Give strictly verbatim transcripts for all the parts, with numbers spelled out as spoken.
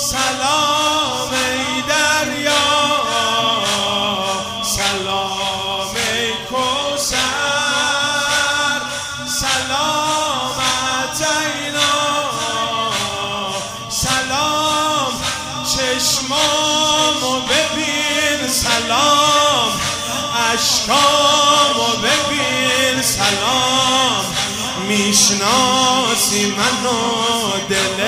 سلام ای دریا، سلام ای کوثر، سلامت اینا، سلام چشمامو ببین، سلام اشکامو ببین، سلام میشناسی منو دل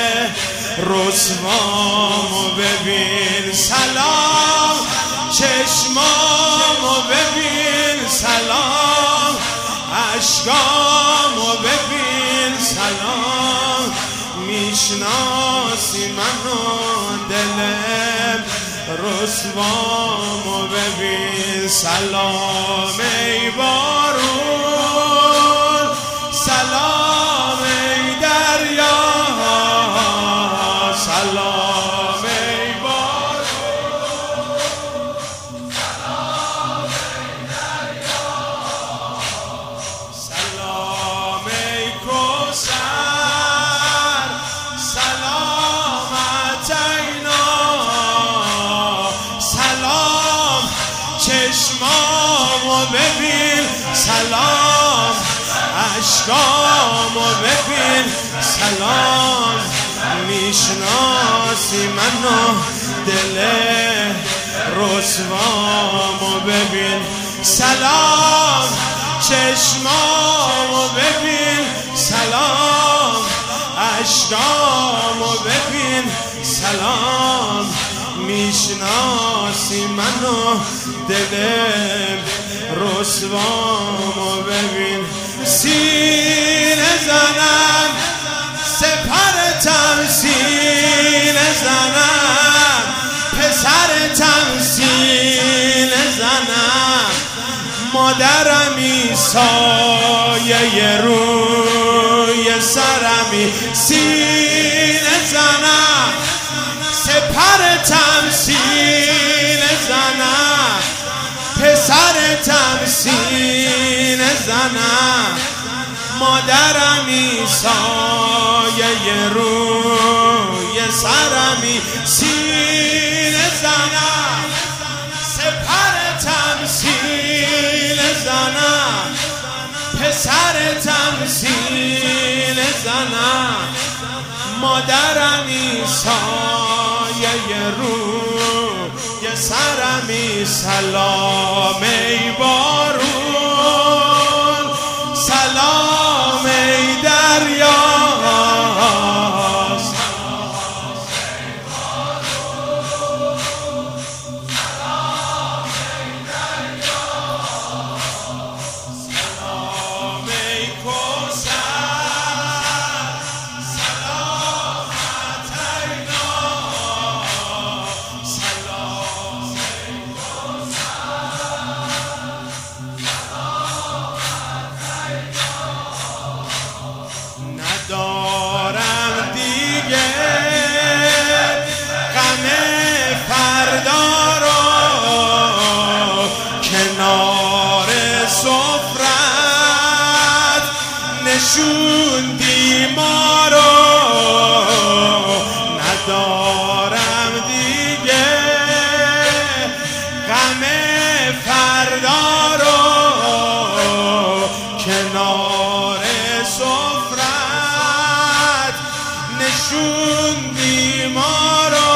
رسوامو ببین، سلام چشمامو ببین، سلام اشکامو ببین، سلام میشناسی منو دل رسوامو ببین، سلام ای بارون، سلام ای دریا، سلام ای بارون، سلام ای دریا، سلام ای کوثر، سلامت اینا، سلام چشمامو ببین، سلام اشکامو ببین، سلام میشناسی منو دل رسوامو ببین، سلام چشمامو ببین، سلام اشکامو ببین، سلام میشناسی منو دل رسوامو ببین، سینه زنم سپرتم، سینه زنم پسرتم، سینه زنم مادرمی، سایه روی سرمی، سینه زنم سپرتم، سینه زنم پسرتم، سینه زنم مادرمی، سایه روی سرمی، سینه زنم سپرتم، سینه زنم پسرتم، سینه زنم مادرمی، سایه روی سرمی، سلام ای بارون، سلام ای دریا، سلام ای بارون، سلام ای دریا، سلام ای کوثر، سلامت اینا، سلام ای ندارم دیگه غم فردا رو، کنار سفرت نشوندی ما رو، ندارم دیگه غم فردا رو، کنار سفرت نشوندی ما رو،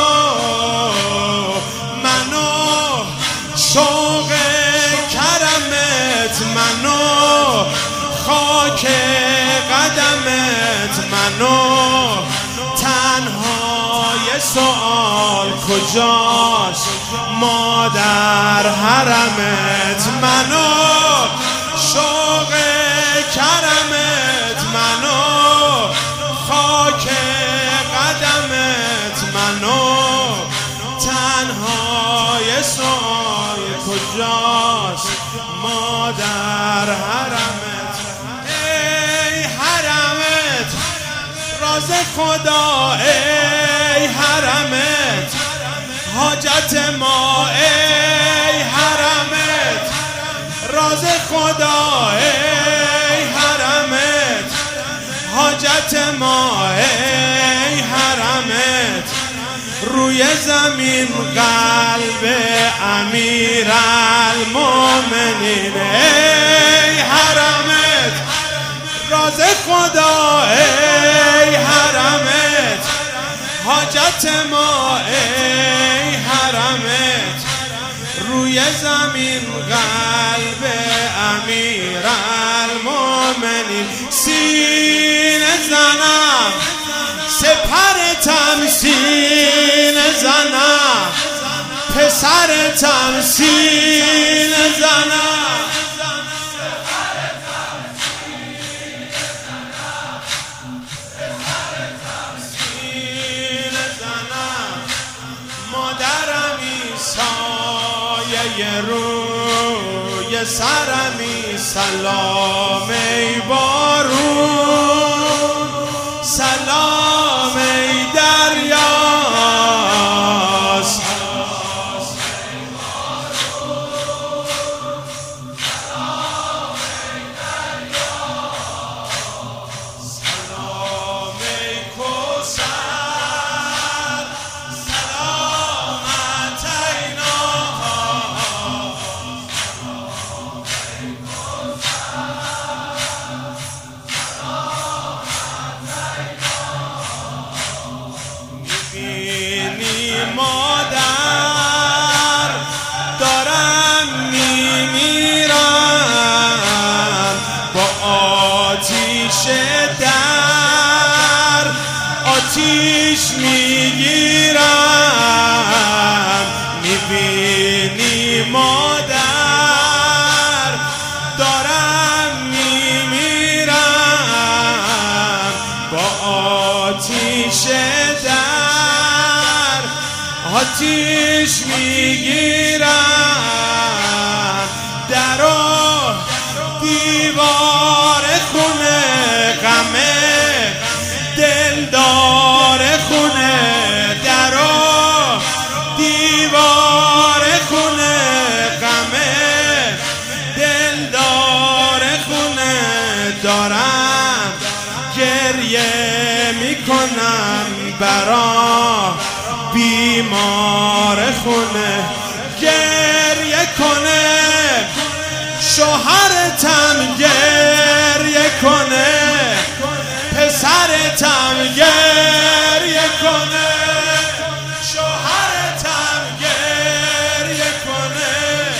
منو شوق کرمت، منو خاک قدمت، منو تنهای سؤال کجاست مادر حرمت، منو شوق کرمت، منو خاک قدمت، منو تنهای سؤال کجاست مادر حرمت، ای حرمت راز خدا، ای حرمت حاجت ما، ای حرمت راز خدا، ای حرمت حاجت ما، ای حرمت زمین قلب امیرالمومنین. ای حرمت راز خدا، ای حرمت حاجت ما، ای حرمت روی زمین قلب امیرالمومنین. سینه زنم سپرتم، سینه زنم پسرتم، سینه زنم سینه زنم. مادرمی سایه روی سرمی، سلام ای بارون، سلام ای دریا، سلام ای کوثر، سلامت اینا. میبینی مادر دارم میمیرم، با آتیش در آتیش میگیرم. میبینی مادر دارم میمیرم، با آتیش در آتیش میگیرم. در و دیوار خونه غمه دلدار خونه، در و دیوار خونه غمه دلدار خونه. دارم گریه میکنم برا بیمار خونه، گریه کنه شوهرتم، گریه کنه پسرتم، گریه کنه شوهرتم، گریه کنه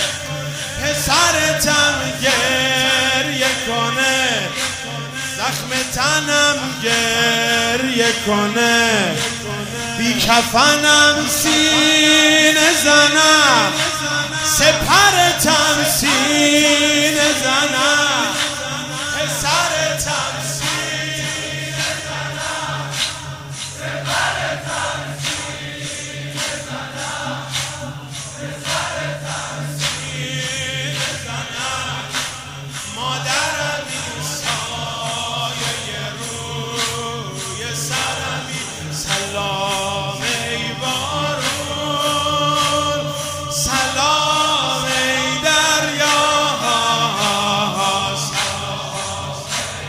پسرتم، گریه کنه زخم تنم، گریه کنه بی کفنم، سینه زنم سپرتم، سینه زنم پسرتم، سینه زنم سپرتم، سینه زنم پسرتم، سینه زنم. مادرمی سایه روی سرمی، سلام ای بارون، سلام ای دریا، سلام ای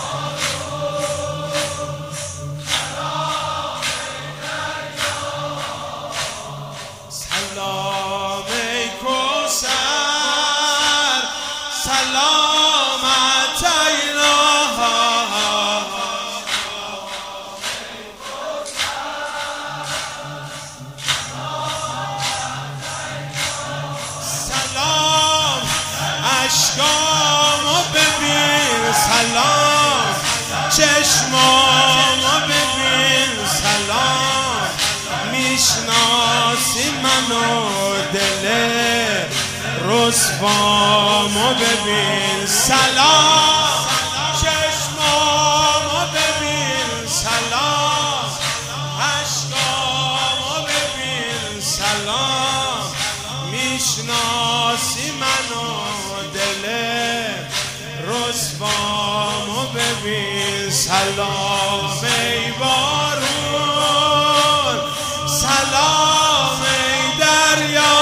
بارون، سلام ای دریا، سلام ای کوثر، سلامت اینا. سلام اشکامو ببین، سلام چشمامو ببین، سلام میشناسی منو، دل رسوامو ببین، سلام چشمامو ببین، سلام اشکامو ببین، سلام میشناسی منو، دل رسوامو ببین. سلام ای بارون، سلام ای دریا،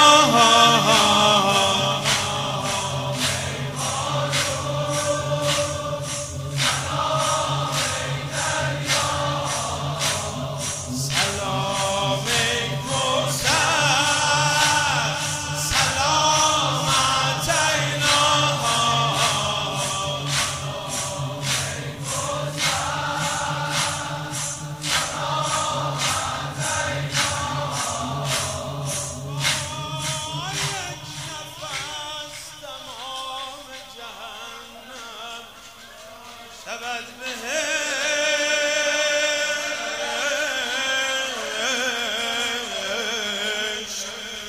سلام ای کوثر، شود بهش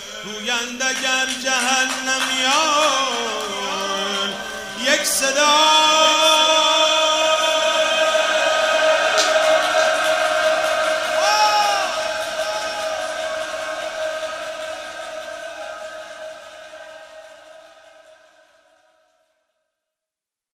گویند اگر جهنمیان یک صدا